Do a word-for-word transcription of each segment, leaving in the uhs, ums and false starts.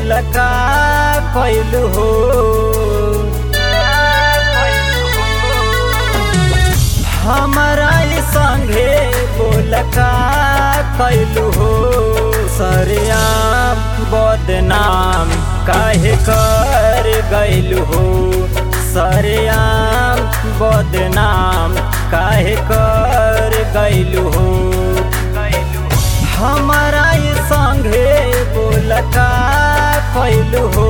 बोल का कैलू हो। हमारा संगे बोल का कैलू हो। सरेआम बदनाम काहे कर गैलू हो। सरेआम बदनाम काहे कर गैलू हो। हमारा संगे बोल का कैलू हो।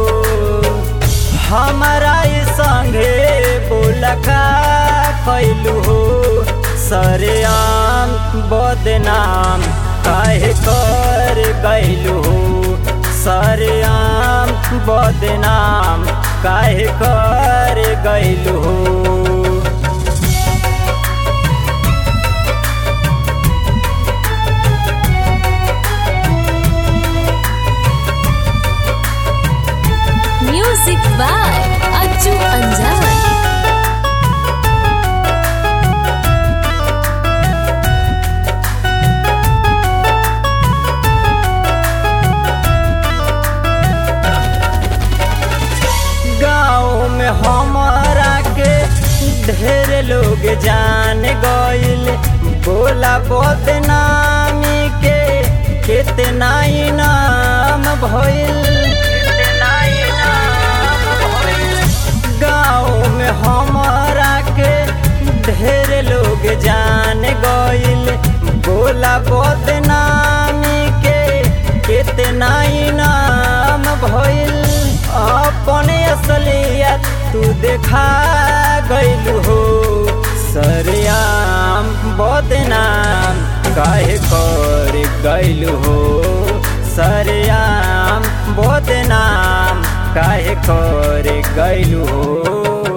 हमारा संगे बोल का कैलू हो। सरेआम बदनाम काहे कर गैलू हो। सरेआम बदनाम काहे कर गैलू हो। म्यूजिक बाय अज्जू अंजान। गाँव में हमारा के ढेर लोग जान गइल। बोला बदनामी के कितना इनाम भइल। गाँव में हमारा के ढेर लोग जान गइल। बोला बदनामी के कितना इनाम भइल। अपने असलियत तू देखा गइलू हो। सरेआम बदनाम काहे कर गइलू हो। सरेआम बदनाम काहे कर गइलू हो।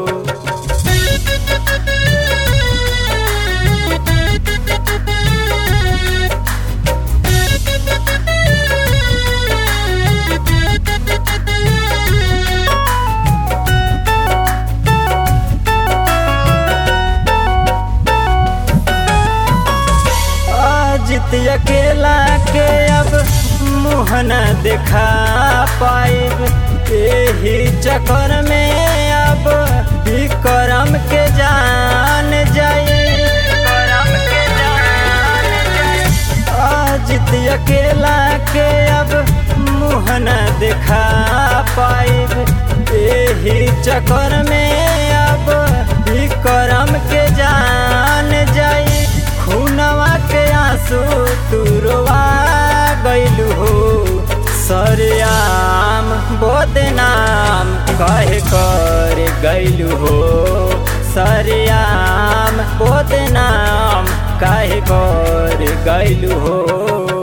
जित अकेला के अब मुँह न दिखा पाइब। यही चक्कर में अब विक्रम के जान जाए। जित अकेला के अब मुँह न दिखा पाइब। यही चक्कर में अब विक्रम के जान जाए। खूनवा के आंसू तुरवा गइलू हो। सरेआम बदनाम काहे कर गइलू हो। सरेआम बदनाम काहे कर गइलू हो।